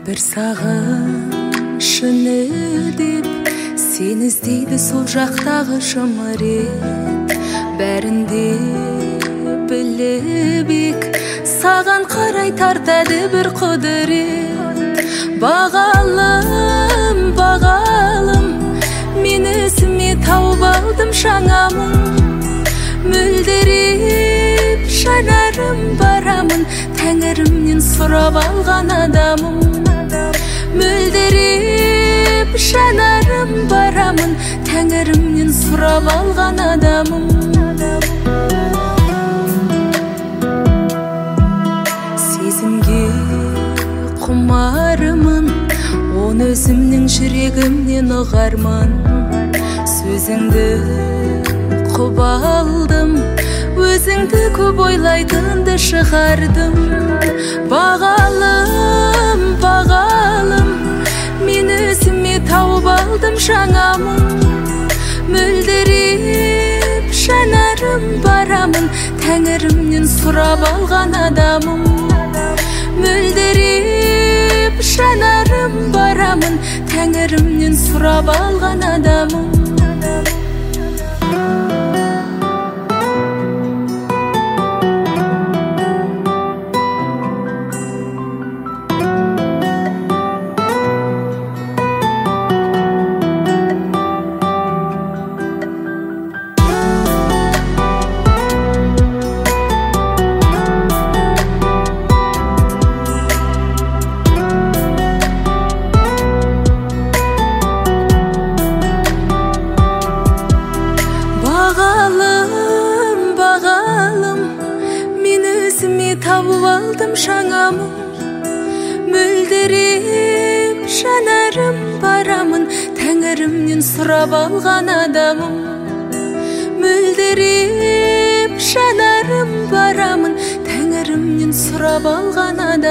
бір сағынышын деп сені іздейді сол жақтағы жымырет. Бәрінде біліп ек, саған қарай тартады бір құдірет. Бағалым, бағалым, мен өзіме тауып алдым жаңамын. Мөлдіреп жанарым барамын, тәңірімнен сұрап алған адамым. Мөлдіреп жанарым барамын, тәңірімнен сұрап алған адамым. Сезімге құмарымын, оны өзімнің жүрегімнен ұғармын. Сөзіңді құп алдым, өзіңді көп ойлайтынды шығардым. Бағалым, бағалым, мен өзіме тауып алдым жаңамын. Мөлдіреп жанарым барамын, тәңірімнен сұрап алған адамым. Мөлдіреп жанарым барамын, тәңірімнен сұрап алған адамым. Бағалым, бағалым, мен өзіме тауып алдым жаңамын. Мөлдіреп жанарым барамын, тәңірімнен сұрап алған адамым. Мөлдіреп жанарым барамын, тәңірімнен сұрап алған адамым.